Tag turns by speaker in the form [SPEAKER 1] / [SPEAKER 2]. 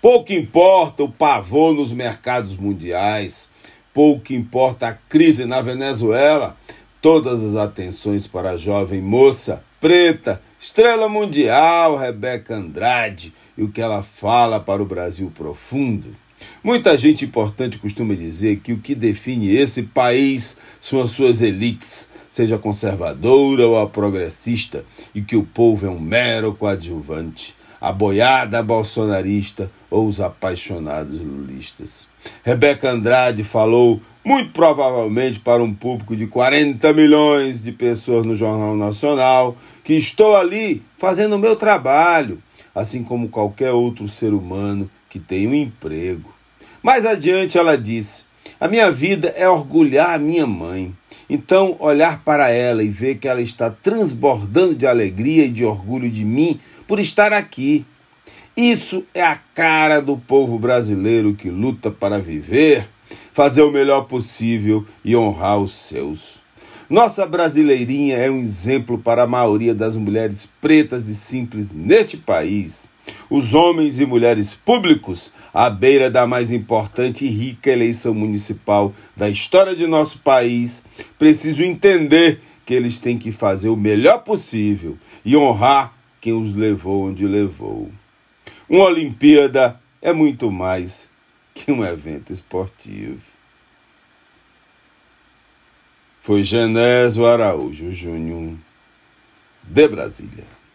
[SPEAKER 1] Pouco importa o pavor nos mercados mundiais, pouco importa a crise na Venezuela, todas as atenções para a jovem moça preta, estrela mundial, Rebeca Andrade, e o que ela fala para o Brasil profundo. Muita gente importante costuma dizer que o que define esse país são as suas elites, seja a conservadora ou a progressista, e que o povo é um mero coadjuvante, a boiada bolsonarista ou os apaixonados lulistas. Rebeca Andrade falou, muito provavelmente para um público de 40 milhões de pessoas no Jornal Nacional, que estou ali fazendo o meu trabalho, assim como qualquer outro ser humano que tem um emprego. Mais adiante ela disse, a minha vida é orgulhar a minha mãe. Então, olhar para ela e ver que ela está transbordando de alegria e de orgulho de mim por estar aqui. Isso é a cara do povo brasileiro que luta para viver, fazer o melhor possível e honrar os seus. Nossa brasileirinha é um exemplo para a maioria das mulheres pretas e simples neste país. Os homens e mulheres públicos, à beira da mais importante e rica eleição municipal da história de nosso país, precisam entender que eles têm que fazer o melhor possível e honrar quem os levou onde levou. Uma Olimpíada é muito mais que um evento esportivo. Foi Genésio Araújo Júnior, de Brasília.